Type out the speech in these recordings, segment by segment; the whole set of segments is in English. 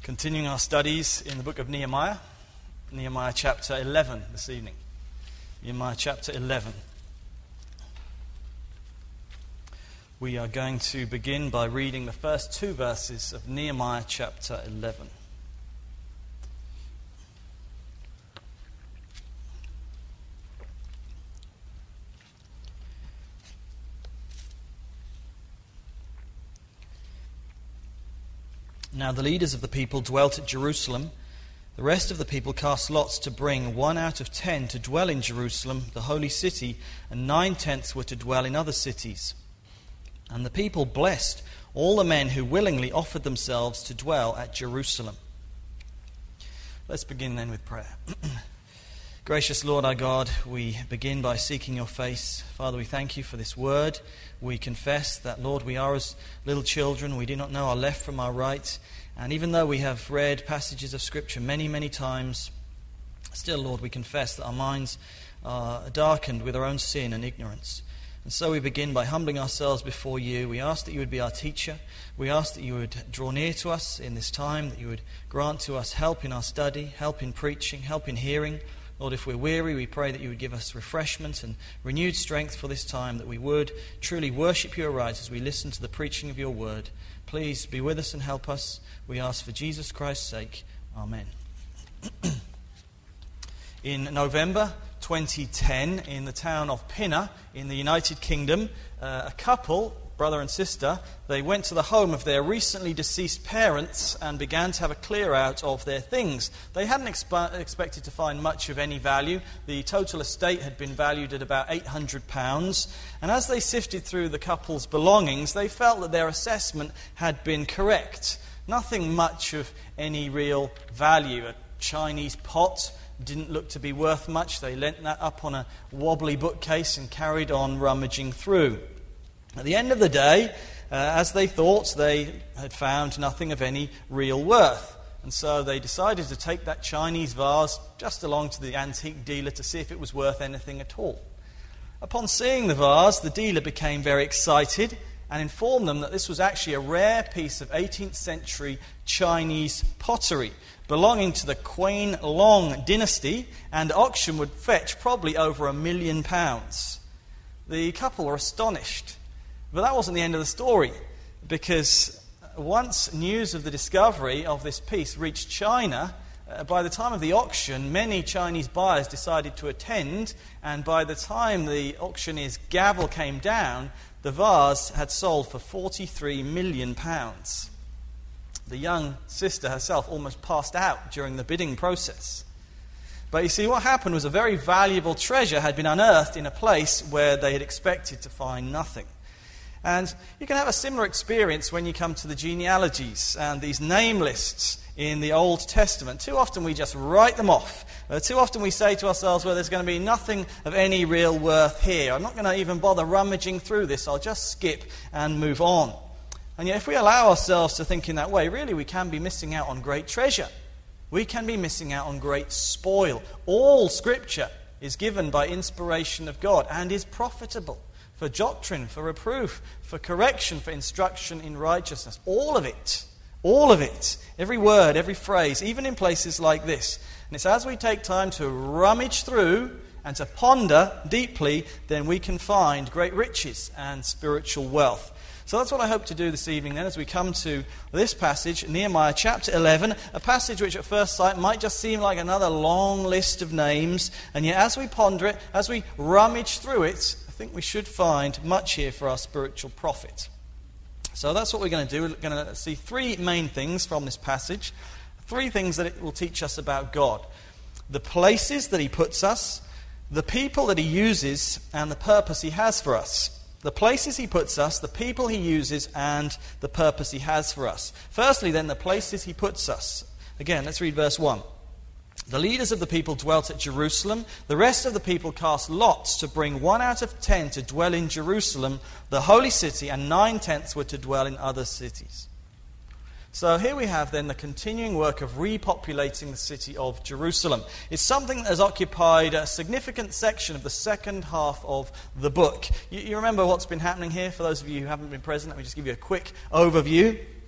Continuing our studies in the book of Nehemiah chapter 11 this evening. Nehemiah chapter 11. We are going to begin by reading the first two verses of Nehemiah chapter 11. Now the leaders of the people dwelt at Jerusalem. The rest of the people cast lots to bring 1 out of 10 to dwell in Jerusalem, the holy city, and 9/10 were to dwell in other cities. And the people blessed all the men who willingly offered themselves to dwell at Jerusalem. Let's begin then with prayer. Gracious Lord our God, we begin by seeking your face. Father, we thank you for this word. We confess that, Lord, we are as little children. We do not know our left from our right. And even though we have read passages of Scripture many, many times, still, Lord, we confess that our minds are darkened with our own sin and ignorance. And so we begin by humbling ourselves before you. We ask that you would be our teacher. We ask that you would draw near to us in this time, that you would grant to us help in our study, help in preaching, help in hearing. Lord, if we're weary, we pray that you would give us refreshment and renewed strength for this time, that we would truly worship you aright as we listen to the preaching of your word. Please be with us and help us. We ask for Jesus Christ's sake. Amen. In November 2010, in the town of Pinner in the United Kingdom, a couple, brother and sister, they went to the home of their recently deceased parents and began to have a clear out of their things. They hadn't expected to find much of any value. The total estate had been valued at about £800, and as they sifted through the couple's belongings, they felt that their assessment had been correct. Nothing much of any real value. A Chinese pot didn't look to be worth much. They lent that up on a wobbly bookcase and carried on rummaging through. At the end of the day, as they thought, they had found nothing of any real worth. And so they decided to take that Chinese vase just along to the antique dealer to see if it was worth anything at all. Upon seeing the vase, the dealer became very excited and informed them that this was actually a rare piece of 18th century Chinese pottery belonging to the Qian Long dynasty, and auction would fetch probably over £1 million. The couple were astonished. But that wasn't the end of the story, because once news of the discovery of this piece reached China, by the time of the auction, many Chinese buyers decided to attend, and by the time the auctioneer's gavel came down, the vase had sold for £43 million. The young sister herself almost passed out during the bidding process. But you see, what happened was a very valuable treasure had been unearthed in a place where they had expected to find nothing. And you can have a similar experience when you come to the genealogies and these name lists in the Old Testament. Too often we just write them off. Too often we say to ourselves, well, there's going to be nothing of any real worth here. I'm not going to even bother rummaging through this. I'll just skip and move on. And yet if we allow ourselves to think in that way, really we can be missing out on great treasure. We can be missing out on great spoil. All Scripture is given by inspiration of God and is profitable for doctrine, for reproof, for correction, for instruction in righteousness. All of it, every word, every phrase, even in places like this. And it's as we take time to rummage through and to ponder deeply, then we can find great riches and spiritual wealth. So that's what I hope to do this evening then, as we come to this passage, Nehemiah chapter 11, a passage which at first sight might just seem like another long list of names, and yet as we ponder it, as we rummage through it, I think we should find much here for our spiritual profit. So that's what we're going to do. We're going to see three main things from this passage, three things that it will teach us about God: the places that he puts us, the people that he uses, and the purpose he has for us. The places he puts us, the people he uses, and the purpose he has for us. Firstly, then, the places he puts us. Again, let's read verse 1. The leaders of the people dwelt at Jerusalem. The rest of the people cast lots to bring 1 out of 10 to dwell in Jerusalem, the holy city, and 9/10 were to dwell in other cities. So here we have then the continuing work of repopulating the city of Jerusalem. It's something that has occupied a significant section of the second half of the book. You remember what's been happening here? For those of you who haven't been present, let me just give you a quick overview.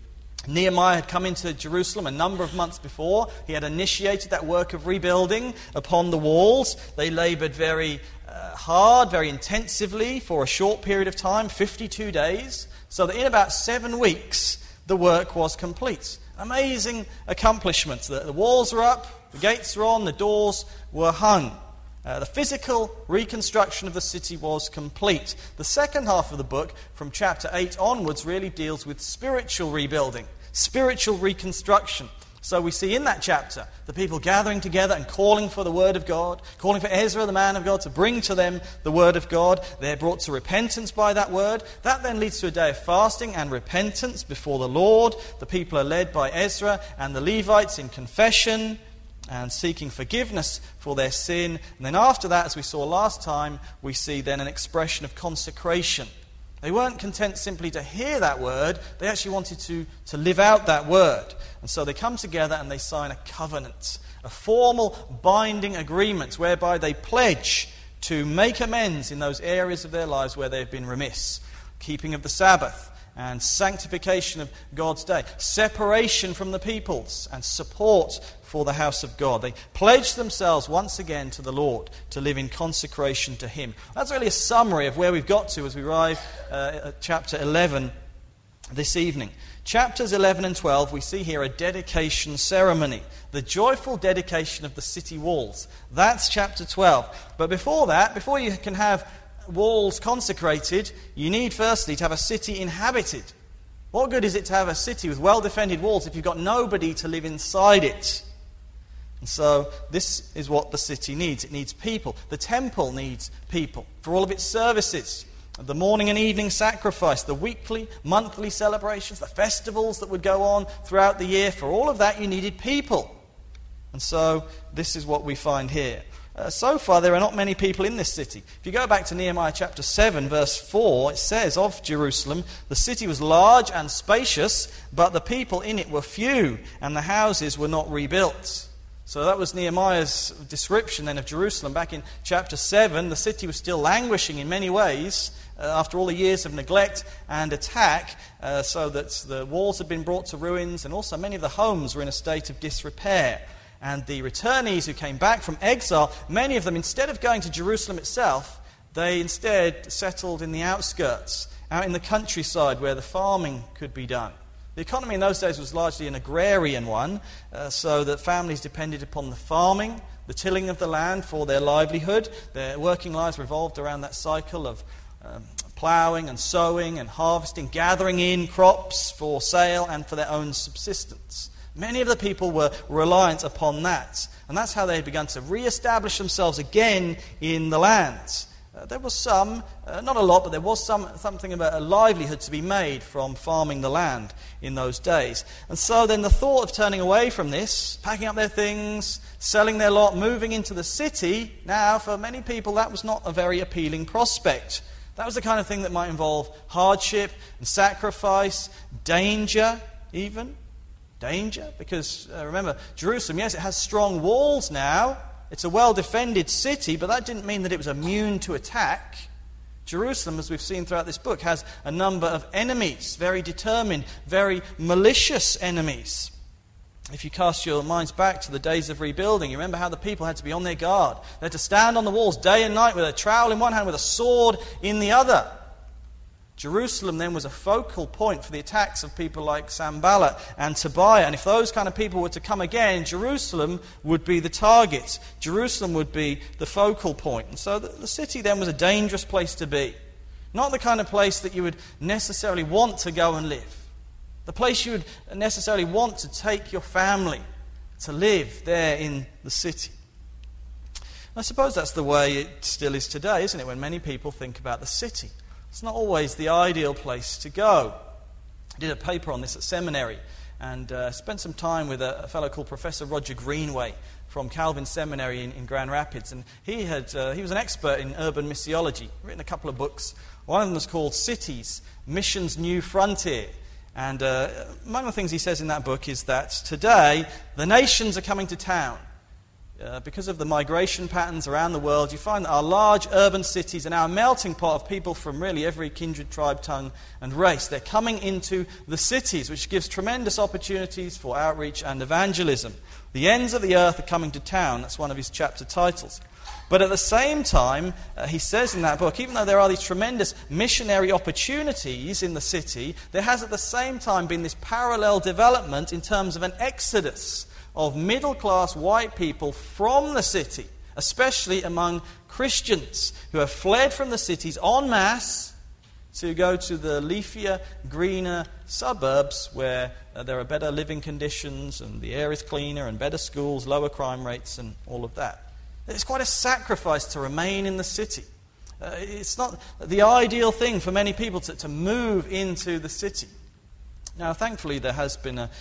Nehemiah had come into Jerusalem a number of months before. He had initiated that work of rebuilding upon the walls. They labored very hard, very intensively for a short period of time, 52 days, so that in about 7 weeks the work was complete. Amazing accomplishment. The walls were up, the gates were on, the doors were hung. The physical reconstruction of the city was complete. The second half of the book, from chapter 8 onwards, really deals with spiritual rebuilding, spiritual reconstruction. So we see in that chapter the people gathering together and calling for the word of God, calling for Ezra, the man of God, to bring to them the word of God. They're brought to repentance by that word. That then leads to a day of fasting and repentance before the Lord. The people are led by Ezra and the Levites in confession and seeking forgiveness for their sin. And then after that, as we saw last time, we see then an expression of consecration. They weren't content simply to hear that word, they actually wanted to live out that word. And so they come together and they sign a covenant, a formal binding agreement whereby they pledge to make amends in those areas of their lives where they've been remiss. Keeping of the Sabbath and sanctification of God's day, separation from the peoples and support for the house of God. They pledge themselves once again to the Lord to live in consecration to Him. That's really a summary of where we've got to as we arrive at chapter 11 this evening. Chapters 11 and 12, we see here a dedication ceremony, the joyful dedication of the city walls. That's chapter 12. But before that, before you can have walls consecrated, you need firstly to have a city inhabited. What good is it to have a city with well-defended walls if you've got nobody to live inside it? And so this is what the city needs. It needs people. The temple needs people for all of its services. The morning and evening sacrifice, the weekly, monthly celebrations, the festivals that would go on throughout the year. For all of that you needed people. And so this is what we find here. So far there are not many people in this city. If you go back to Nehemiah chapter 7 verse 4, it says of Jerusalem, the city was large and spacious, but the people in it were few, and the houses were not rebuilt. So that was Nehemiah's description then of Jerusalem. Back in chapter 7, the city was still languishing in many ways after all the years of neglect and attack, so that the walls had been brought to ruins, and also many of the homes were in a state of disrepair. And the returnees who came back from exile, many of them, instead of going to Jerusalem itself, they instead settled in the outskirts, out in the countryside where the farming could be done. The economy in those days was largely an agrarian one, so that families depended upon the farming, the tilling of the land for their livelihood. Their working lives revolved around that cycle of ploughing and sowing and harvesting, gathering in crops for sale and for their own subsistence. Many of the people were reliant upon that, and that's how they had begun to re-establish themselves again in the land. There was some, not a lot, but there was something about a livelihood to be made from farming the land in those days. And so then the thought of turning away from this, packing up their things, selling their lot, moving into the city, now for many people that was not a very appealing prospect. That was the kind of thing that might involve hardship and sacrifice, danger even. Danger, because remember, Jerusalem, yes, it has strong walls now. It's a well-defended city, but that didn't mean that it was immune to attack. Jerusalem, as we've seen throughout this book, has a number of enemies, very determined, very malicious enemies. If you cast your minds back to the days of rebuilding, you remember how the people had to be on their guard. They had to stand on the walls day and night with a trowel in one hand, with a sword in the other. Jerusalem then was a focal point for the attacks of people like Sanballat and Tobiah. And if those kind of people were to come again, Jerusalem would be the target. Jerusalem would be the focal point. And so the city then was a dangerous place to be. Not the kind of place that you would necessarily want to go and live. The place you would necessarily want to take your family to live there in the city. I suppose that's the way it still is today, isn't it, when many people think about the city. It's not always the ideal place to go. I did a paper on this at seminary and spent some time with a fellow called Professor Roger Greenway from Calvin Seminary in Grand Rapids. And he was an expert in urban missiology, written a couple of books. One of them was called Cities, Mission's New Frontier. And among the things he says in that book is that today the nations are coming to town. because of the migration patterns around the world, you find that our large urban cities are now a melting pot of people from really every kindred, tribe, tongue and race. They're coming into the cities, which gives tremendous opportunities for outreach and evangelism. The ends of the earth are coming to town. That's one of his chapter titles. But at the same time, he says in that book, even though there are these tremendous missionary opportunities in the city, there has at the same time been this parallel development in terms of an exodus of middle-class white people from the city, especially among Christians who have fled from the cities en masse to go to the leafier, greener suburbs where there are better living conditions and the air is cleaner and better schools, lower crime rates and all of that. It's quite a sacrifice to remain in the city. It's not the ideal thing for many people to move into the city. Now, thankfully, there has been a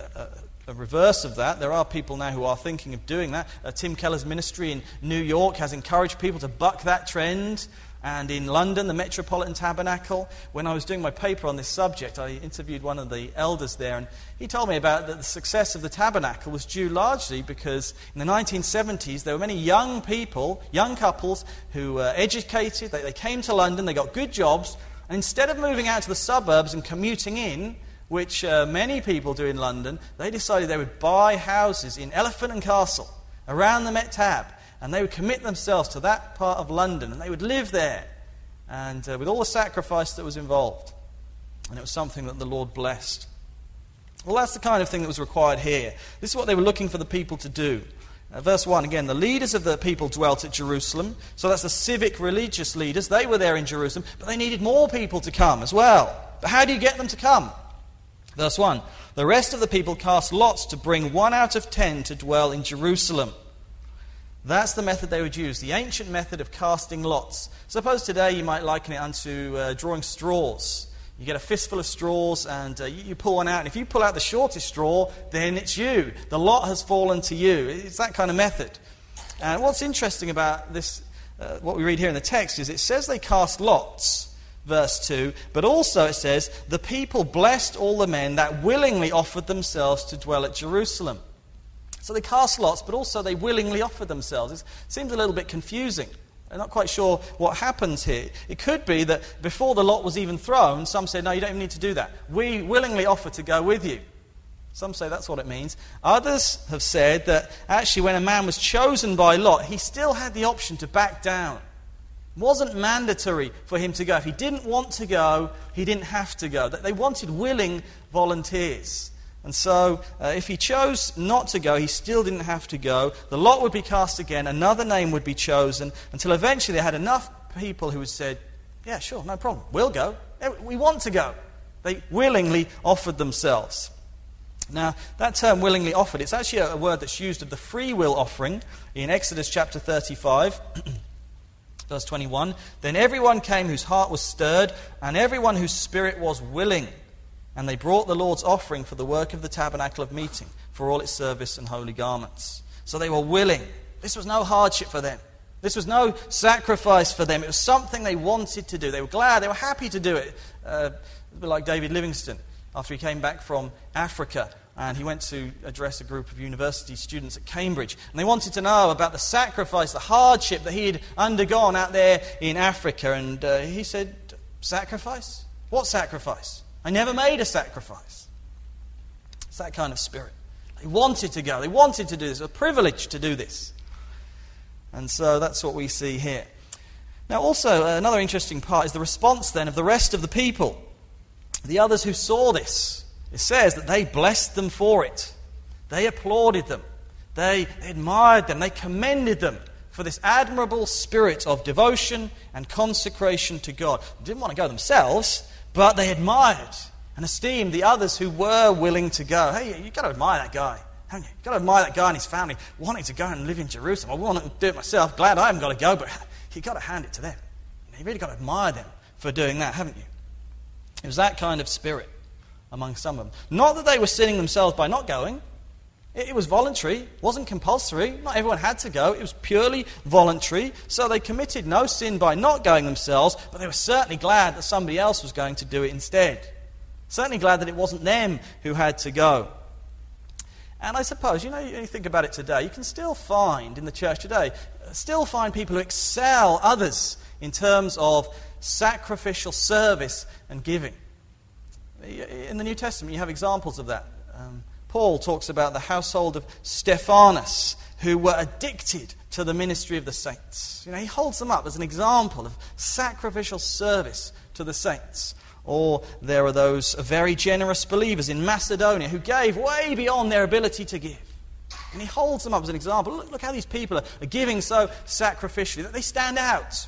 reverse of that. There are people now who are thinking of doing that. Tim Keller's ministry in New York has encouraged people to buck that trend. And in London, the Metropolitan Tabernacle, when I was doing my paper on this subject, I interviewed one of the elders there, and he told me about that the success of the tabernacle was due largely because in the 1970s there were many young people, young couples who were educated, they came to London, they got good jobs, and instead of moving out to the suburbs and commuting in, which many people do in London, they decided they would buy houses in Elephant and Castle, around the Met Tab, and they would commit themselves to that part of London, and they would live there, and with all the sacrifice that was involved. And it was something that the Lord blessed. Well, that's the kind of thing that was required here. This is what they were looking for the people to do. Verse 1, again, the leaders of the people dwelt at Jerusalem. So that's the civic religious leaders. They were there in Jerusalem, but they needed more people to come as well. But how do you get them to come? Verse 1, the rest of the people cast lots to bring 1 out of 10 to dwell in Jerusalem. That's the method they would use, the ancient method of casting lots. Suppose today you might liken it unto drawing straws. You get a fistful of straws and you pull one out, and if you pull out the shortest straw, then it's you. The lot has fallen to you. It's that kind of method. And what's interesting about this, what we read here in the text, is it says they cast lots, verse 2, but also it says, the people blessed all the men that willingly offered themselves to dwell at Jerusalem. So they cast lots, but also they willingly offered themselves. It seems a little bit confusing. I'm not quite sure what happens here. It could be that before the lot was even thrown, some said, no, you don't even need to do that. We willingly offer to go with you. Some say that's what it means. Others have said that actually when a man was chosen by lot, he still had the option to back down. It wasn't mandatory for him to go. If he didn't want to go, he didn't have to go. They wanted willing volunteers. And so, if he chose not to go, he still didn't have to go. The lot would be cast again, another name would be chosen, until eventually they had enough people who had said, yeah, sure, no problem, we'll go. We want to go. They willingly offered themselves. Now, that term willingly offered, it's actually a word that's used of the free will offering in Exodus chapter 35, verse 21. Then everyone came whose heart was stirred, and everyone whose spirit was willing. And they brought the Lord's offering for the work of the tabernacle of meeting, for all its service and holy garments. So they were willing. This was no hardship for them. This was no sacrifice for them. It was something they wanted to do. They were glad, they were happy to do it. A bit like David Livingstone, after he came back from Africa, and he went to address a group of university students at Cambridge. And they wanted to know about the sacrifice, the hardship that he had undergone out there in Africa. And he said, sacrifice? What sacrifice? I never made a sacrifice. It's that kind of spirit. They wanted to go. They wanted to do this. It was a privilege to do this. And so that's what we see here. Now also, another interesting part is the response then of the rest of the people. The others who saw this. It says that they blessed them for it. They applauded them. They admired them. They commended them for this admirable spirit of devotion and consecration to God. They didn't want to go themselves, but they admired and esteemed the others who were willing to go. Hey, you've got to admire that guy, haven't you? You've got to admire that guy and his family wanting to go and live in Jerusalem. I want to do it myself. Glad I haven't got to go, but you've got to hand it to them. You've really got to admire them for doing that, haven't you? It was that kind of spirit among some of them. Not that they were sinning themselves by not going. It was voluntary. It wasn't compulsory. Not everyone had to go. It was purely voluntary. So they committed no sin by not going themselves, but they were certainly glad that somebody else was going to do it instead. Certainly glad that it wasn't them who had to go. And I suppose, you think about it today, you can still find in the church today, people who excel others in terms of sacrificial service and giving. In the New Testament, you have examples of that. Paul talks about the household of Stephanas, who were addicted to the ministry of the saints. He holds them up as an example of sacrificial service to the saints. Or there are those very generous believers in Macedonia who gave way beyond their ability to give. And he holds them up as an example. Look how these people are giving so sacrificially that they stand out.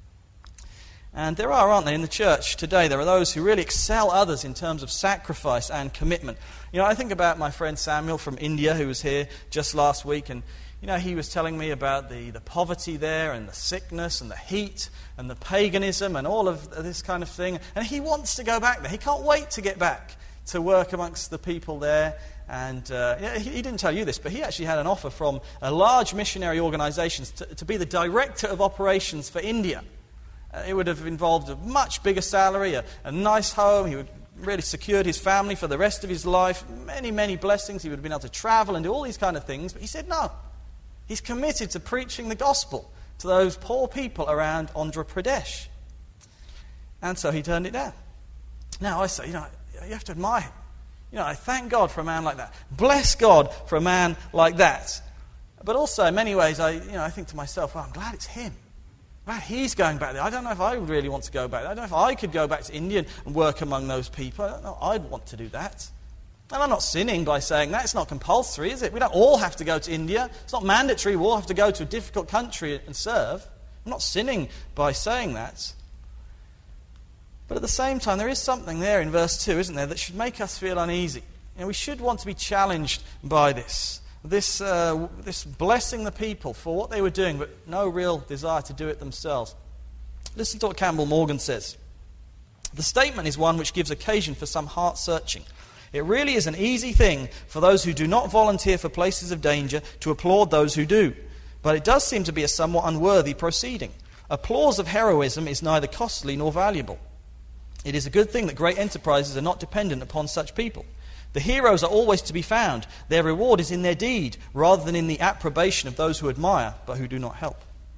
And there are, aren't there, in the church today, there are those who really excel others in terms of sacrifice and commitment. I think about my friend Samuel from India, who was here just last week, and he was telling me about the poverty there and the sickness and the heat and the paganism and all of this kind of thing. And he wants to go back there. He can't wait to get back to work amongst the people there. And he didn't tell you this, but he actually had an offer from a large missionary organisation to be the director of operations for India. It would have involved a much bigger salary, a nice home. He would really secured his family for the rest of his life. Many, many blessings. He would have been able to travel and do all these kind of things. But he said no. He's committed to preaching the gospel to those poor people around Andhra Pradesh. And so he turned it down. Now I say, you have to admire him. I thank God for a man like that. Bless God for a man like that. But also, in many ways, I think to myself, well, I'm glad it's him. Glad he's going back there. I don't know if I would really want to go back there. I don't know if I could go back to India and work among those people. I don't know I'd want to do that. And I'm not sinning by saying that. It's not compulsory, is it? We don't all have to go to India. It's not mandatory. We all have to go to a difficult country and serve. I'm not sinning by saying that. But at the same time, there is something there in verse 2, isn't there, that should make us feel uneasy. We should want to be challenged by this. This blessing the people for what they were doing, but no real desire to do it themselves. Listen to what Campbell Morgan says. The statement is one which gives occasion for some heart searching. It really is an easy thing for those who do not volunteer for places of danger to applaud those who do. But it does seem to be a somewhat unworthy proceeding. Applause of heroism is neither costly nor valuable. It is a good thing that great enterprises are not dependent upon such people. The heroes are always to be found. Their reward is in their deed, rather than in the approbation of those who admire, but who do not help.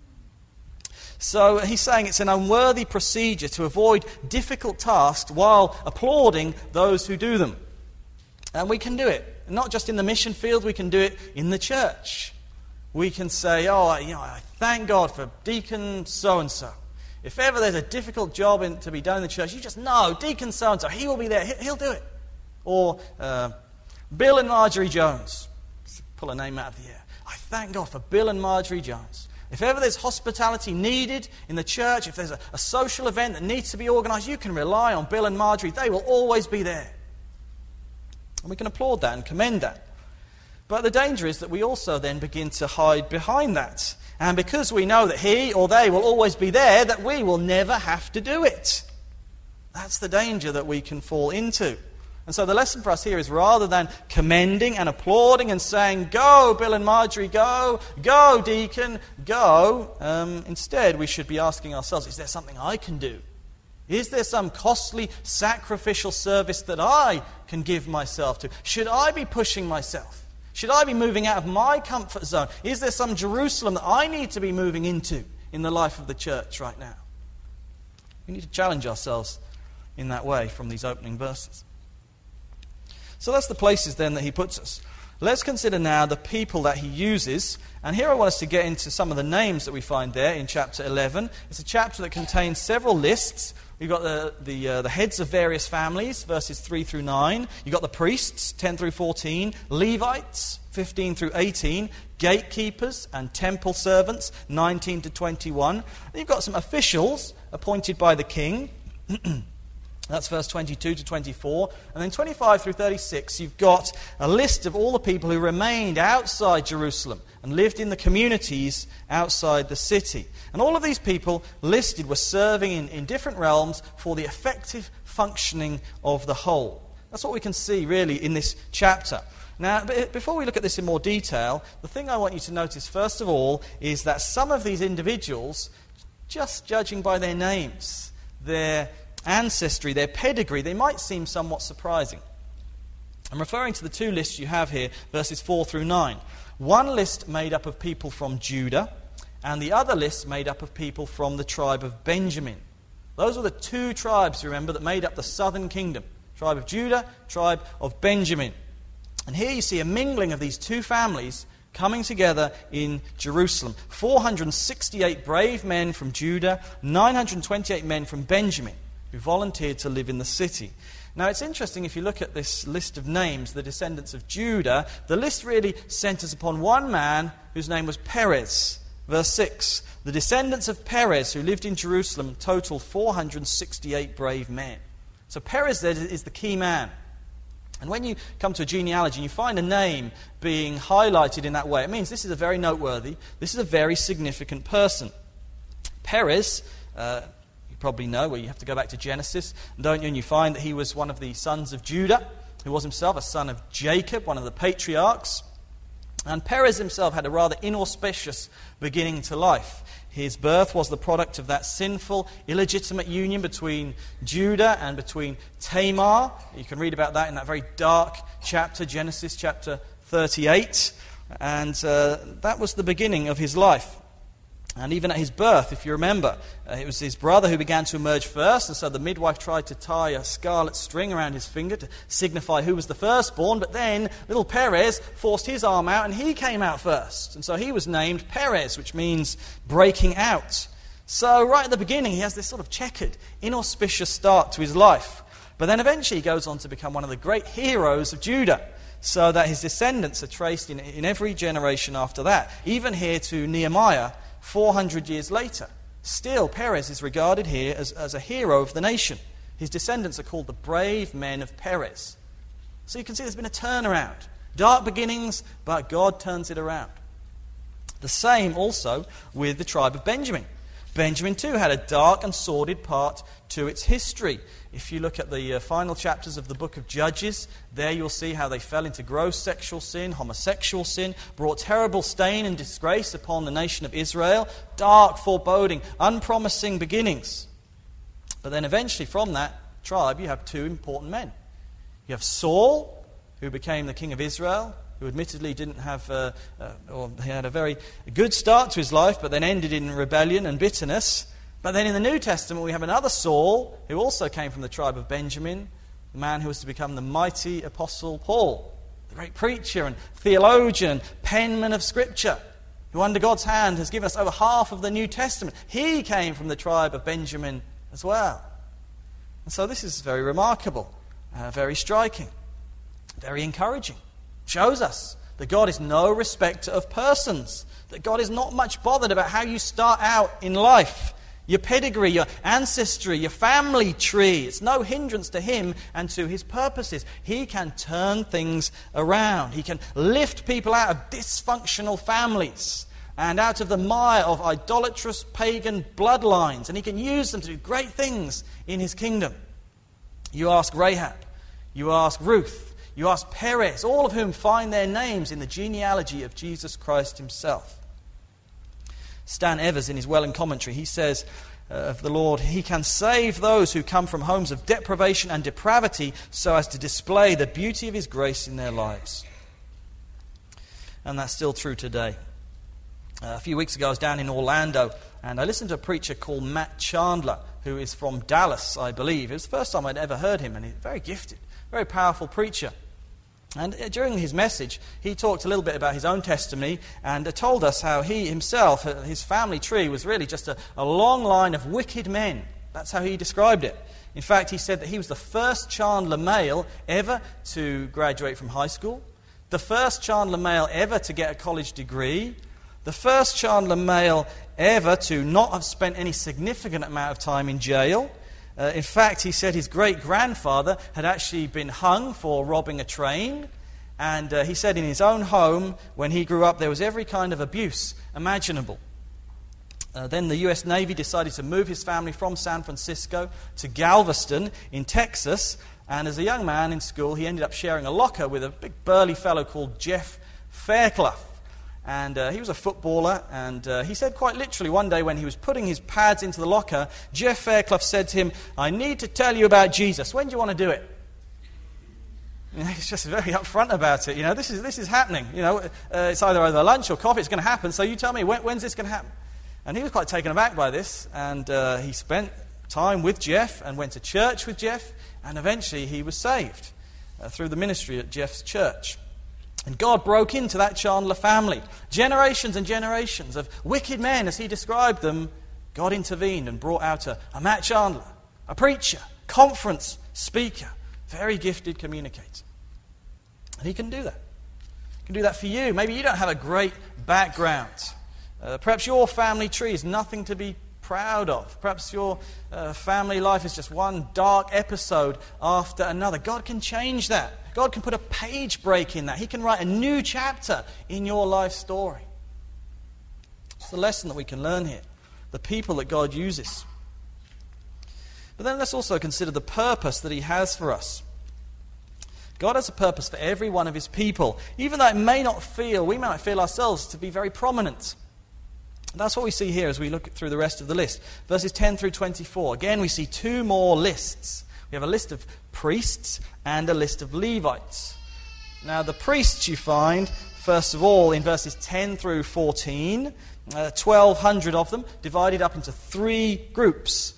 So he's saying it's an unworthy procedure to avoid difficult tasks while applauding those who do them. And we can do it. Not just in the mission field, we can do it in the church. We can say, I thank God for Deacon so-and-so. If ever there's a difficult job to be done in the church, you just know, Deacon so-and-so, he will be there, he'll do it. Or Bill and Marjorie Jones. Pull a name out of the air. I thank God for Bill and Marjorie Jones. If ever there's hospitality needed in the church, if there's a social event that needs to be organised, you can rely on Bill and Marjorie. They will always be there. And we can applaud that and commend that. But the danger is that we also then begin to hide behind that. And because we know that he or they will always be there, that we will never have to do it. That's the danger that we can fall into. And so the lesson for us here is, rather than commending and applauding and saying, go Bill and Marjorie, go Deacon, go, instead we should be asking ourselves, is there something I can do? Is there some costly sacrificial service that I can give myself to? Should I be pushing myself? Should I be moving out of my comfort zone? Is there some Jerusalem that I need to be moving into in the life of the church right now? We need to challenge ourselves in that way from these opening verses. So that's the places then that he puts us. Let's consider now the people that he uses. And here I want us to get into some of the names that we find there in chapter 11. It's a chapter that contains several lists. We've got the heads of various families, verses 3 through 9. You've got the priests, 10 through 14. Levites, 15 through 18. Gatekeepers and temple servants, 19 to 21. And you've got some officials appointed by the king. That's verse 22 to 24. And then 25 through 36, you've got a list of all the people who remained outside Jerusalem and lived in the communities outside the city. And all of these people listed were serving in different realms for the effective functioning of the whole. That's what we can see really in this chapter. Now, before we look at this in more detail, the thing I want you to notice first of all is that some of these individuals, just judging by their names, their ancestry, their pedigree, they might seem somewhat surprising. I'm referring to the two lists you have here, verses 4 through 9. One list made up of people from Judah, and the other list made up of people from the tribe of Benjamin. Those were the two tribes, remember, that made up the southern kingdom. Tribe of Judah, tribe of Benjamin. And here you see a mingling of these two families coming together in Jerusalem. 468 brave men from Judah, 928 men from Benjamin, who volunteered to live in the city. Now it's interesting, if you look at this list of names, the descendants of Judah, the list really centers upon one man whose name was Perez. Verse 6, the descendants of Perez who lived in Jerusalem totaled 468 brave men. So Perez there is the key man. And when you come to a genealogy and you find a name being highlighted in that way, it means this is a very noteworthy, this is a very significant person. Perez, you probably know, where you have to go back to Genesis, don't you? And you find that he was one of the sons of Judah, who was himself a son of Jacob, one of the patriarchs. And Perez himself had a rather inauspicious beginning to life. His birth was the product of that sinful, illegitimate union between Judah and between Tamar. You can read about that in that very dark chapter, Genesis chapter 38. And that was the beginning of his life. And even at his birth, if you remember, it was his brother who began to emerge first, and so the midwife tried to tie a scarlet string around his finger to signify who was the firstborn, but then little Perez forced his arm out and he came out first. And so he was named Perez, which means breaking out. So right at the beginning he has this sort of checkered, inauspicious start to his life. But then eventually he goes on to become one of the great heroes of Judah, so that his descendants are traced in every generation after that, even here to Nehemiah, 400 years later. Still, Perez is regarded here as a hero of the nation. His descendants are called the brave men of Perez. So you can see there's been a turnaround. Dark beginnings, but God turns it around. The same also with the tribe of Benjamin. Benjamin too had a dark and sordid part to its history. If you look at the final chapters of the book of Judges, there you'll see how they fell into gross sexual sin, homosexual sin, brought terrible stain and disgrace upon the nation of Israel. Dark, foreboding, unpromising beginnings. But then eventually from that tribe you have two important men. You have Saul, who became the king of Israel, who admittedly didn't have, or he had a very good start to his life, but then ended in rebellion and bitterness. But then in the New Testament we have another Saul, who also came from the tribe of Benjamin, the man who was to become the mighty apostle Paul, the great preacher and theologian, penman of Scripture, who under God's hand has given us over half of the New Testament. He came from the tribe of Benjamin as well. And so this is very remarkable, very striking, very encouraging. Shows us that God is no respecter of persons, that God is not much bothered about how you start out in life, your pedigree, your ancestry, your family tree. It's no hindrance to him and to his purposes. He can turn things around. He can lift people out of dysfunctional families and out of the mire of idolatrous pagan bloodlines, and he can use them to do great things in his kingdom. You ask Rahab, you ask Ruth, you ask Perez, all of whom find their names in the genealogy of Jesus Christ himself. Stan Evers, in his Welland commentary, he says of the Lord, he can save those who come from homes of deprivation and depravity so as to display the beauty of his grace in their lives. And that's still true today. A few weeks ago I was down in Orlando and I listened to a preacher called Matt Chandler, who is from Dallas, I believe. It was the first time I'd ever heard him, and he's very gifted, very powerful preacher. And during his message, he talked a little bit about his own testimony and told us how he himself, his family tree, was really just a long line of wicked men. That's how he described it. In fact, he said that he was the first Chandler male ever to graduate from high school, the first Chandler male ever to get a college degree, the first Chandler male ever to not have spent any significant amount of time in jail. In fact, he said his great-grandfather had actually been hung for robbing a train. And he said in his own home, when he grew up, there was every kind of abuse imaginable. Then the U.S. Navy decided to move his family from San Francisco to Galveston in Texas. And as a young man in school, he ended up sharing a locker with a big burly fellow called Jeff Fairclough. And he was a footballer, and he said quite literally one day when he was putting his pads into the locker, Jeff Fairclough said to him, "I need to tell you about Jesus. When do you want to do it?" He's just very upfront about it. This is happening. It's either over lunch or coffee. It's going to happen. So you tell me, when's this going to happen? And he was quite taken aback by this. And he spent time with Jeff and went to church with Jeff. And eventually he was saved through the ministry at Jeff's church. And God broke into that Chandler family. Generations and generations of wicked men, as he described them, God intervened and brought out a Matt Chandler, a preacher, conference speaker, very gifted communicator. And he can do that. He can do that for you. Maybe you don't have a great background. Perhaps your family tree is nothing to be proud of. Perhaps your family life is just one dark episode after another. God can change that. God can put a page break in that. He can write a new chapter in your life story. It's the lesson that we can learn here. The people that God uses. But then let's also consider the purpose that he has for us. God has a purpose for every one of his people, even though we may not feel ourselves to be very prominent. And that's what we see here as we look through the rest of the list. Verses 10 through 24. Again, we see two more lists. We have a list of priests and a list of Levites. Now, the priests you find, first of all, in verses 10 through 14, 1,200 of them, divided up into three groups.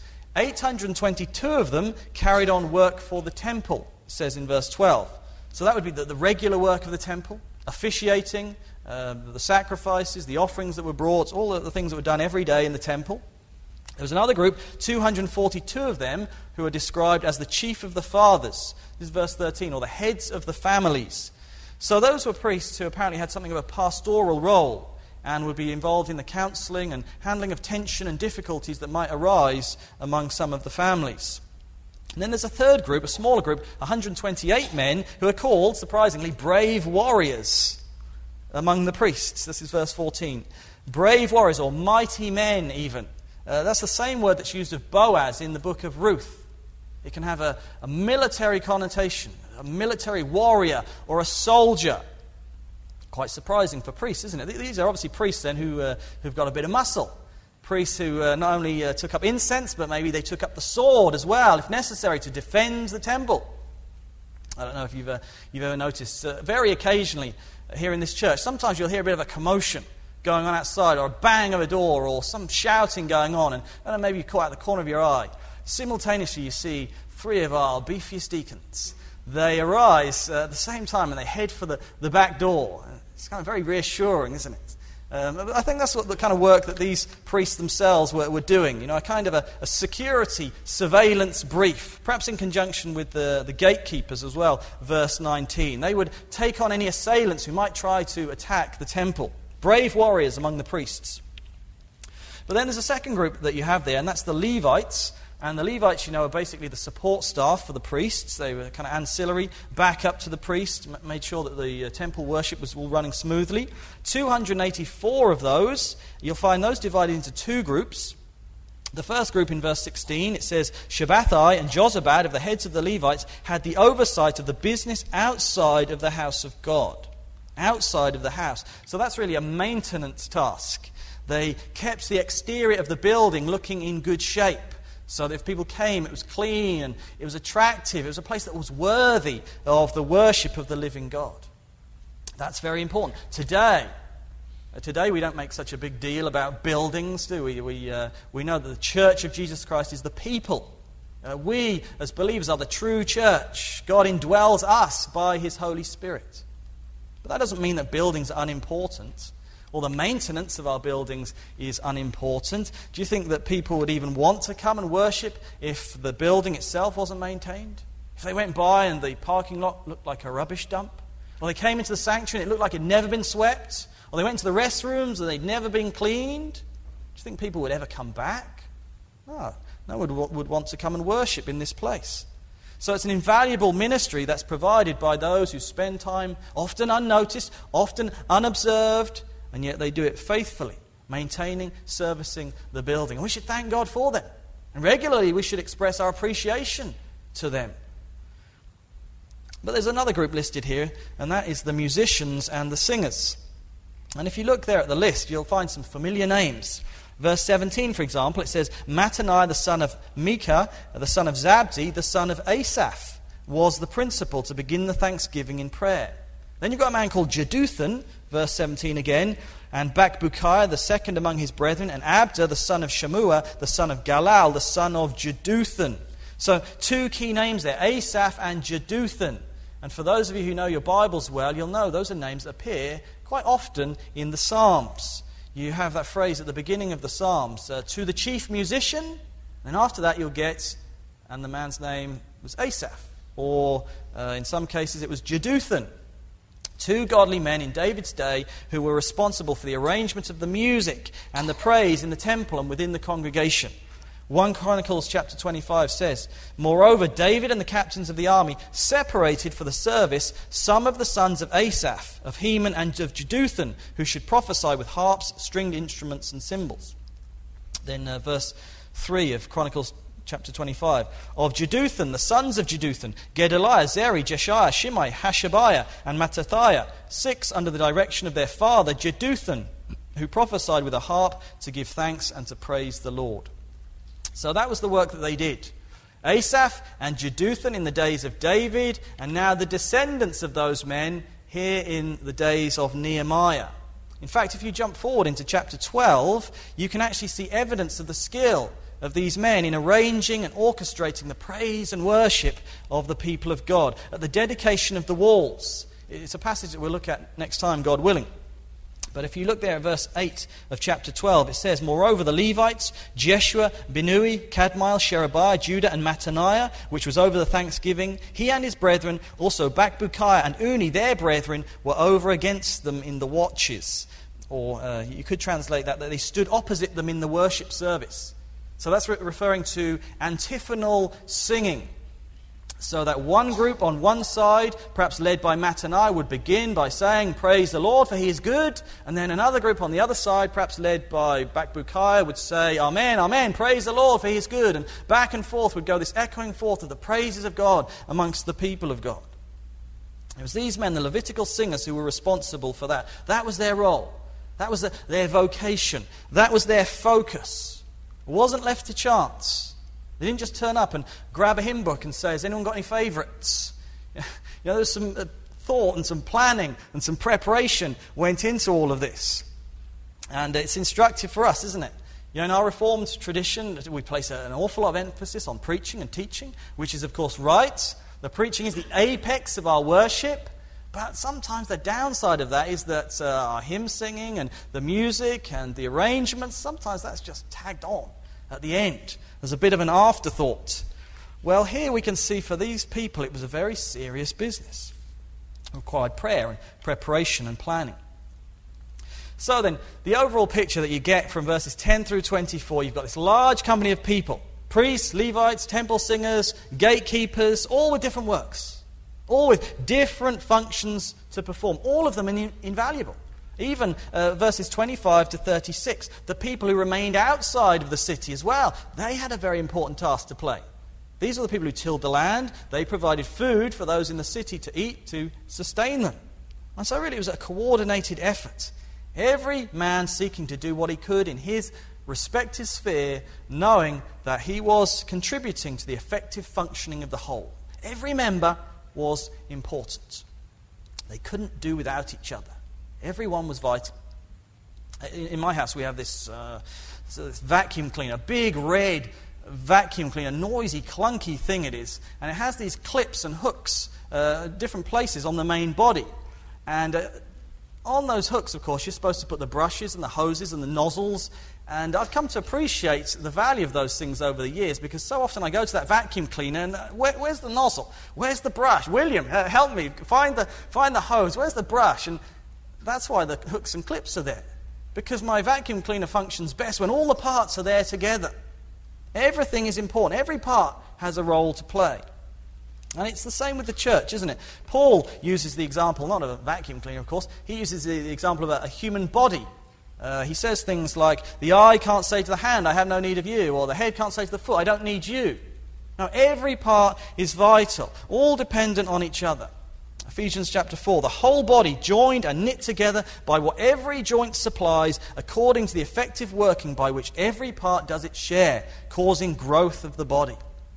822 of them carried on work for the temple, it says in verse 12. So that would be the regular work of the temple, officiating, the sacrifices, the offerings that were brought, all of the things that were done every day in the temple. There was another group, 242 of them, who are described as the chief of the fathers. This is verse 13, or the heads of the families. So those were priests who apparently had something of a pastoral role and would be involved in the counseling and handling of tension and difficulties that might arise among some of the families. And then there's a third group, a smaller group, 128 men, who are called, surprisingly, brave warriors among the priests. This is verse 14. Brave warriors, or mighty men even. That's the same word that's used of Boaz in the book of Ruth. It can have a military connotation, a military warrior or a soldier. Quite surprising for priests, isn't it? These are obviously priests then who've got a bit of muscle. Priests who not only took up incense, but maybe they took up the sword as well, if necessary, to defend the temple. I don't know if you've ever noticed, very occasionally here in this church, sometimes you'll hear a bit of a commotion going on outside, or a bang of a door, or some shouting going on, and maybe you caught out the corner of your eye. Simultaneously, you see three of our beefiest deacons. They arise at the same time, and they head for the back door. It's kind of very reassuring, isn't it? I think that's what the kind of work that these priests themselves were doing. A kind of a security surveillance brief, perhaps in conjunction with the gatekeepers as well, verse 19. They would take on any assailants who might try to attack the temple. Brave warriors among the priests. But then there's a second group that you have there, and that's the Levites. And the Levites, are basically the support staff for the priests. They were kind of ancillary, back up to the priest, made sure that the temple worship was all running smoothly. 284 of those, you'll find those divided into two groups. The first group in verse 16, it says, Shabbathai and Jozabad, of the heads of the Levites, had the oversight of the business outside of the house of God. Outside of the house. So that's really a maintenance task. They kept the exterior of the building looking in good shape, so that if people came, it was clean and it was attractive. It was a place that was worthy of the worship of the living God. That's very important. Today we don't make such a big deal about buildings, do we? We know that the church of Jesus Christ is the people. We, as believers, are the true church. God indwells us by his Holy Spirit. But that doesn't mean that buildings are unimportant, or the maintenance of our buildings is unimportant. Do you think that people would even want to come and worship if the building itself wasn't maintained? If they went by and the parking lot looked like a rubbish dump? Or they came into the sanctuary and it looked like it had never been swept? Or they went into the restrooms and they'd never been cleaned? Do you think people would ever come back? No one would want to come and worship in this place. So it's an invaluable ministry that's provided by those who spend time, often unnoticed, often unobserved, and yet they do it faithfully, maintaining, servicing the building. And we should thank God for them. And regularly we should express our appreciation to them. But there's another group listed here, and that is the musicians and the singers. And if you look there at the list, you'll find some familiar names. Verse 17, for example, it says, Mattaniah the son of Micah, the son of Zabdi, the son of Asaph, was the principle to begin the thanksgiving in prayer. Then you've got a man called Jeduthun, verse 17 again, and Bakbukiah, the second among his brethren, and Abda, the son of Shammua, the son of Galal, the son of Jeduthun. So two key names there, Asaph and Jeduthun. And for those of you who know your Bibles well, you'll know those are names that appear quite often in the Psalms. You have that phrase at the beginning of the Psalms, to the chief musician, and after that you'll get, and the man's name was Asaph, or in some cases it was Jeduthun. Two godly men in David's day who were responsible for the arrangement of the music and the praise in the temple and within the congregation. 1 Chronicles chapter 25 says, "Moreover, David and the captains of the army separated for the service some of the sons of Asaph, of Heman and of Jeduthun, who should prophesy with harps, stringed instruments and cymbals." Then verse 3 of Chronicles chapter 25, "Of Jeduthun, the sons of Jeduthun, Gedaliah, Zeri, Jeshaiah, Shimei, Hashabiah, and Mattathiah, 6 under the direction of their father Jeduthun, who prophesied with a harp to give thanks and to praise the Lord." So that was the work that they did. Asaph and Jeduthun in the days of David, and now the descendants of those men here in the days of Nehemiah. In fact, if you jump forward into chapter 12, you can actually see evidence of the skill of these men in arranging and orchestrating the praise and worship of the people of God at the dedication of the walls. It's a passage that we'll look at next time, God willing. But if you look there at verse 8 of chapter 12, it says, "Moreover, the Levites, Jeshua, Binui, Kadmiel, Sherebiah, Judah, and Mattaniah, which was over the thanksgiving, he and his brethren, also Bakbukiah and Uni, their brethren, were over against them in the watches." Or you could translate that they stood opposite them in the worship service. So that's referring to antiphonal singing. So that one group on one side, perhaps led by Mattaniah, would begin by saying, "Praise the Lord, for he is good." And then another group on the other side, perhaps led by Bakbukiah, would say, "Amen, amen, praise the Lord, for he is good." And back and forth would go this echoing forth of the praises of God amongst the people of God. It was these men, the Levitical singers, who were responsible for that. That was their role. That was their vocation. That was their focus. It wasn't left to chance. They didn't just turn up and grab a hymn book and say, "Has anyone got any favourites?" There's some thought and some planning and some preparation went into all of this. And it's instructive for us, isn't it? In our Reformed tradition, we place an awful lot of emphasis on preaching and teaching, which is, of course, right. The preaching is the apex of our worship. But sometimes the downside of that is that our hymn singing and the music and the arrangements, sometimes that's just tagged on at the end. There's a bit of an afterthought. Well, here we can see for these people it was a very serious business. It required prayer and preparation and planning. So then, the overall picture that you get from verses 10 through 24, you've got this large company of people. Priests, Levites, temple singers, gatekeepers, all with different works. All with different functions to perform. All of them invaluable. Even verses 25 to 36, the people who remained outside of the city as well, they had a very important task to play. These are the people who tilled the land. They provided food for those in the city to eat, to sustain them. And so really it was a coordinated effort. Every man seeking to do what he could in his respective sphere, knowing that he was contributing to the effective functioning of the whole. Every member was important. They couldn't do without each other. Everyone was vital. In my house we have this vacuum cleaner, big red vacuum cleaner, noisy, clunky thing it is. And it has these clips and hooks, different places on the main body. And on those hooks, of course, you're supposed to put the brushes and the hoses and the nozzles. And I've come to appreciate the value of those things over the years, because so often I go to that vacuum cleaner and where's the nozzle? Where's the brush? William, help me, find the hose. Where's the brush? And that's why the hooks and clips are there. Because my vacuum cleaner functions best when all the parts are there together. Everything is important. Every part has a role to play. And it's the same with the church, isn't it? Paul uses the example, not of a vacuum cleaner, of course. He uses the example of a human body. He says things like, the eye can't say to the hand, "I have no need of you," or the head can't say to the foot, "I don't need you." Now, every part is vital, all dependent on each other. Ephesians chapter 4, the whole body joined and knit together by what every joint supplies, according to the effective working by which every part does its share, causing growth of the body.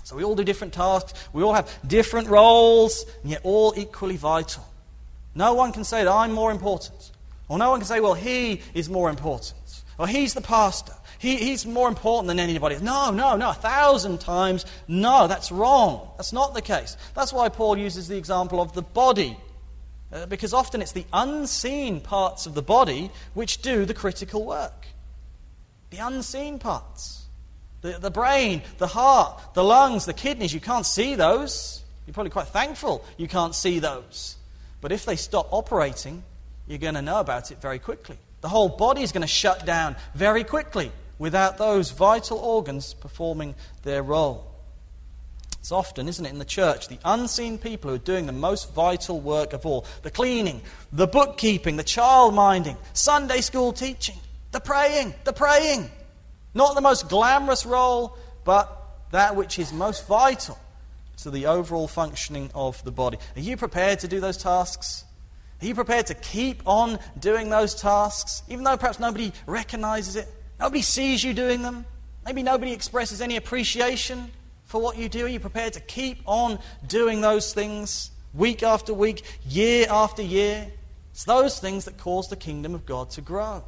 So we all do different tasks, we all have different roles, and yet all equally vital. No one can say that I'm more important. Or no one can say, well, he is more important. Or he's the pastor. He's more important than anybody else. No, 1,000 times. No, that's wrong. That's not the case. That's why Paul uses the example of the body. Because often it's the unseen parts of the body which do the critical work. The unseen parts. The brain, the heart, the lungs, the kidneys. You can't see those. You're probably quite thankful you can't see those. But if they stop operating, you're going to know about it very quickly. The whole body is going to shut down very quickly without those vital organs performing their role. It's often, isn't it, in the church, the unseen people who are doing the most vital work of all. The cleaning, the bookkeeping, the child-minding, Sunday school teaching, the praying. Not the most glamorous role, but that which is most vital to the overall functioning of the body. Are you prepared to do those tasks? Are you prepared to keep on doing those tasks, even though perhaps nobody recognizes it? Nobody sees you doing them? Maybe nobody expresses any appreciation for what you do? Are you prepared to keep on doing those things week after week, year after year? It's those things that cause the kingdom of God to grow.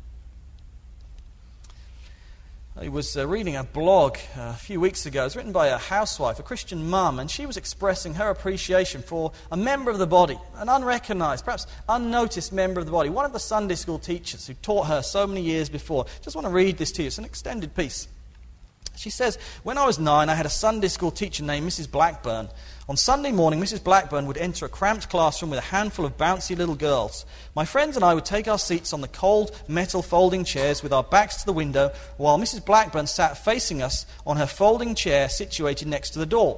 I was reading a blog a few weeks ago. It was written by a housewife, a Christian mum, and she was expressing her appreciation for a member of the body, an unrecognized, perhaps unnoticed member of the body, one of the Sunday school teachers who taught her so many years before. Just want to read this to you. It's an extended piece. She says, when I was 9, I had a Sunday school teacher named Mrs. Blackburn. On Sunday morning, Mrs. Blackburn would enter a cramped classroom with a handful of bouncy little girls. My friends and I would take our seats on the cold metal folding chairs with our backs to the window, while Mrs. Blackburn sat facing us on her folding chair situated next to the door.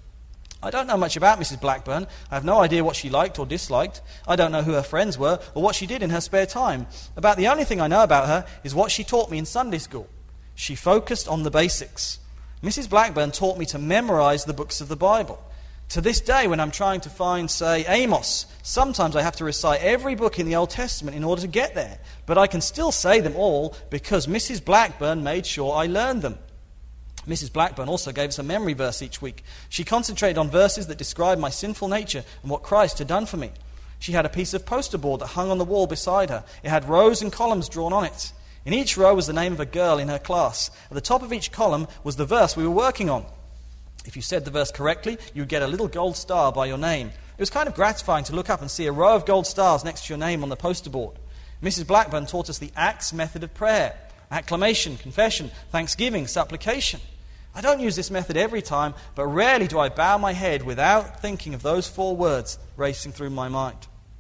I don't know much about Mrs. Blackburn. I have no idea what she liked or disliked. I don't know who her friends were or what she did in her spare time. About the only thing I know about her is what she taught me in Sunday school. She focused on the basics. Mrs. Blackburn taught me to memorize the books of the Bible. To this day, when I'm trying to find, say, Amos, sometimes I have to recite every book in the Old Testament in order to get there. But I can still say them all because Mrs. Blackburn made sure I learned them. Mrs. Blackburn also gave us a memory verse each week. She concentrated on verses that described my sinful nature and what Christ had done for me. She had a piece of poster board that hung on the wall beside her. It had rows and columns drawn on it. In each row was the name of a girl in her class. At the top of each column was the verse we were working on. If you said the verse correctly, you would get a little gold star by your name. It was kind of gratifying to look up and see a row of gold stars next to your name on the poster board. Mrs. Blackburn taught us the Acts method of prayer: acclamation, confession, thanksgiving, supplication. I don't use this method every time, but rarely do I bow my head without thinking of those 4 words racing through my mind.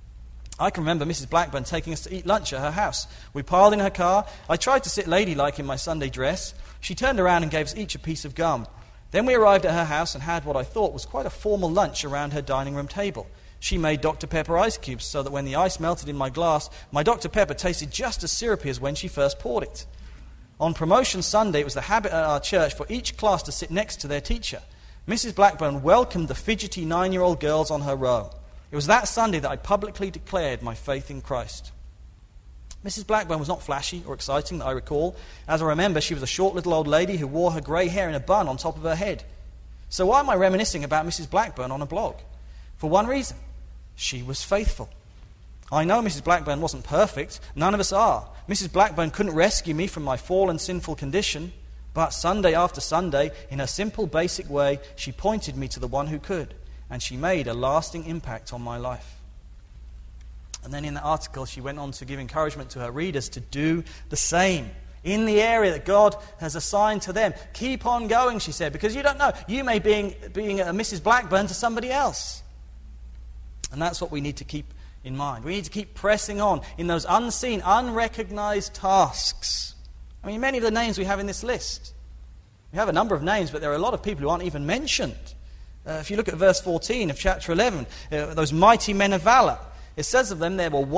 I can remember Mrs. Blackburn taking us to eat lunch at her house. We piled in her car. I tried to sit ladylike in my Sunday dress. She turned around and gave us each a piece of gum. Then we arrived at her house and had what I thought was quite a formal lunch around her dining room table. She made Dr. Pepper ice cubes so that when the ice melted in my glass, my Dr. Pepper tasted just as syrupy as when she first poured it. On promotion Sunday, it was the habit at our church for each class to sit next to their teacher. Mrs. Blackburn welcomed the fidgety 9-year-old girls on her row. It was that Sunday that I publicly declared my faith in Christ. Mrs. Blackburn was not flashy or exciting that I recall. As I remember, she was a short little old lady who wore her grey hair in a bun on top of her head. So why am I reminiscing about Mrs. Blackburn on a blog? For one reason: she was faithful. I know Mrs. Blackburn wasn't perfect. None of us are. Mrs. Blackburn couldn't rescue me from my fallen, sinful condition. But Sunday after Sunday, in her simple, basic way, she pointed me to the one who could. And she made a lasting impact on my life. And then in the article, she went on to give encouragement to her readers to do the same in the area that God has assigned to them. Keep on going, she said, because you don't know. You may be being a Mrs. Blackburn to somebody else. And that's what we need to keep in mind. We need to keep pressing on in those unseen, unrecognized tasks. I mean, many of the names we have in this list. We have a number of names, but there are a lot of people who aren't even mentioned. If you look at verse 14 of chapter 11, those mighty men of valor, it says of them there were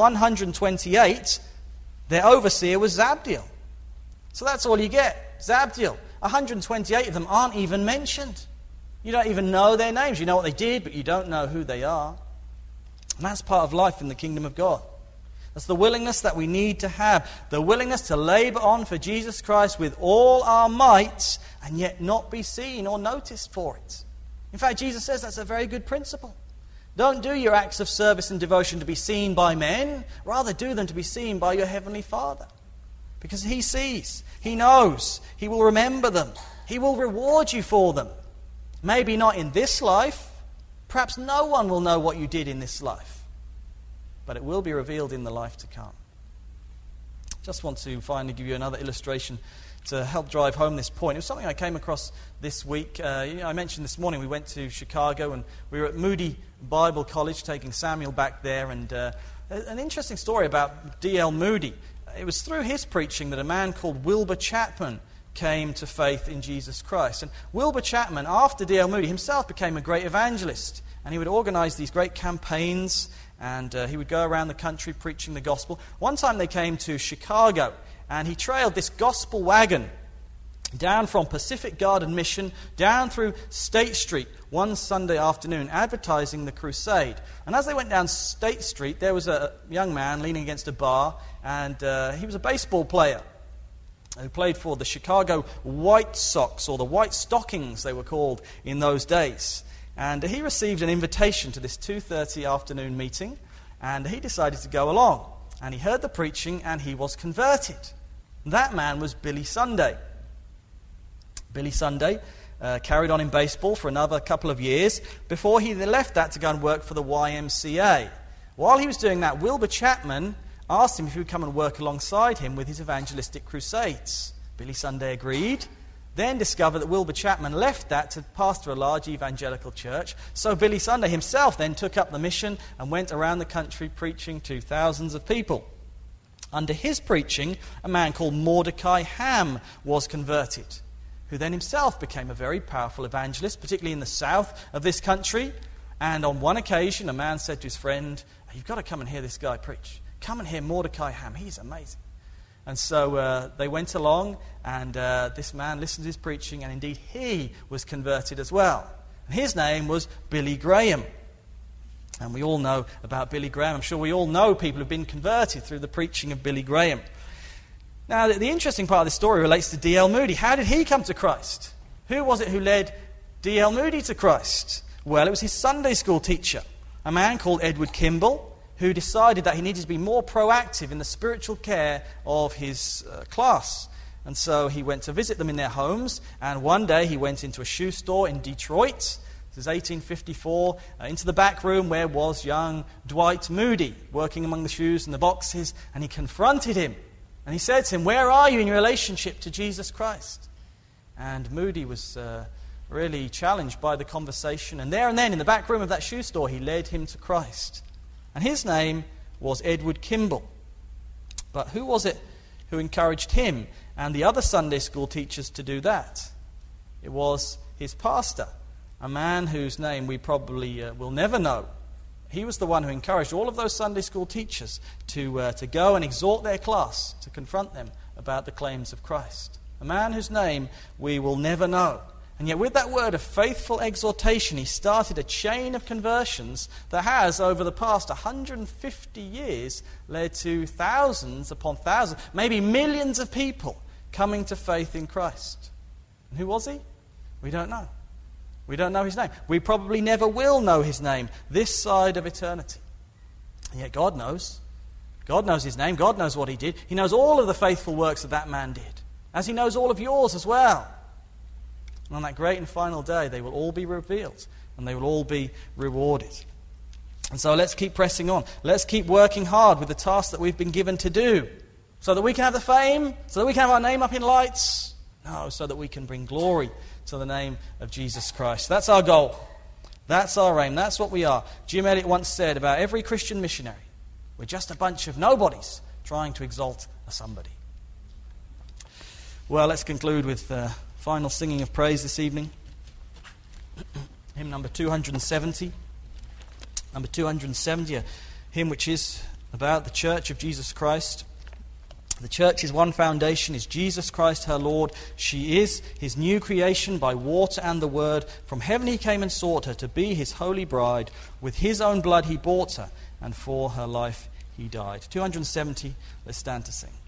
128. Their overseer was Zabdiel. So that's all you get, Zabdiel. 128 of them aren't even mentioned. You don't even know their names. You know what they did, but you don't know who they are. And that's part of life in the kingdom of God. That's the willingness that we need to have. The willingness to labor on for Jesus Christ with all our might and yet not be seen or noticed for it. In fact, Jesus says that's a very good principle. Don't do your acts of service and devotion to be seen by men. Rather, do them to be seen by your Heavenly Father. Because He sees, He knows, He will remember them. He will reward you for them. Maybe not in this life. Perhaps no one will know what you did in this life. But it will be revealed in the life to come. Just want to finally give you another illustration to help drive home this point. It was something I came across this week. I mentioned this morning we went to Chicago and we were at Moody Bible College taking Samuel back there. And an interesting story about D.L. Moody. It was through his preaching that a man called Wilbur Chapman came to faith in Jesus Christ. And Wilbur Chapman, after D.L. Moody, himself became a great evangelist. And he would organize these great campaigns, and he would go around the country preaching the gospel. One time they came to Chicago, and he trailed this gospel wagon down from Pacific Garden Mission, down through State Street one Sunday afternoon, advertising the crusade. And as they went down State Street, there was a young man leaning against a bar, and he was a baseball player who played for the Chicago White Sox, or the White Stockings they were called in those days. And he received an invitation to this 2:30 afternoon meeting, and he decided to go along. And he heard the preaching, and he was converted. That man was Billy Sunday. Billy Sunday carried on in baseball for another couple of years before he left that to go and work for the YMCA. While he was doing that, Wilbur Chapman asked him if he would come and work alongside him with his evangelistic crusades. Billy Sunday agreed, then discovered that Wilbur Chapman left that to pastor a large evangelical church. So Billy Sunday himself then took up the mission and went around the country preaching to thousands of people. Under his preaching, a man called Mordecai Ham was converted, who then himself became a very powerful evangelist, particularly in the south of this country. And on one occasion, a man said to his friend, "You've got to come and hear this guy preach. Come and hear Mordecai Ham. He's amazing." And so they went along, and this man listened to his preaching, and indeed he was converted as well. And his name was Billy Graham. And we all know about Billy Graham. I'm sure we all know people who've been converted through the preaching of Billy Graham. Now, the interesting part of this story relates to D.L. Moody. How did he come to Christ? Who was it who led D.L. Moody to Christ? Well, it was his Sunday school teacher, a man called Edward Kimball, who decided that he needed to be more proactive in the spiritual care of his class. And so he went to visit them in their homes, and one day he went into a shoe store in Detroit. This is 1854, into the back room where was young Dwight Moody, working among the shoes and the boxes, and he confronted him. And he said to him, "Where are you in your relationship to Jesus Christ?" And Moody was really challenged by the conversation. And then, in the back room of that shoe store, he led him to Christ. And his name was Edward Kimball. But who was it who encouraged him and the other Sunday school teachers to do that? It was his pastor, a man whose name we probably will never know. He was the one who encouraged all of those Sunday school teachers to go and exhort their class, to confront them about the claims of Christ. A man whose name we will never know. And yet with that word of faithful exhortation, he started a chain of conversions that has, over the past 150 years, led to thousands upon thousands, maybe millions of people coming to faith in Christ. And who was he? We don't know. We don't know his name. We probably never will know his name this side of eternity. And yet God knows. God knows his name. God knows what he did. He knows all of the faithful works that man did, as he knows all of yours as well. And on that great and final day, they will all be revealed, and they will all be rewarded. And so let's keep pressing on. Let's keep working hard with the task that we've been given to do, so that we can have the fame, so that we can have our name up in lights. No, so that we can bring glory to the name of Jesus Christ. That's our goal. That's our aim. That's what we are. Jim Elliot once said about every Christian missionary, we're just a bunch of nobodies trying to exalt a somebody. Well, let's conclude with final singing of praise this evening. Hymn number 270. Number 270, a hymn which is about the Church of Jesus Christ. The church's one foundation is Jesus Christ her Lord. She is his new creation by water and the word. From heaven he came and sought her to be his holy bride. With his own blood he bought her, and for her life he died. 270, let's stand to sing.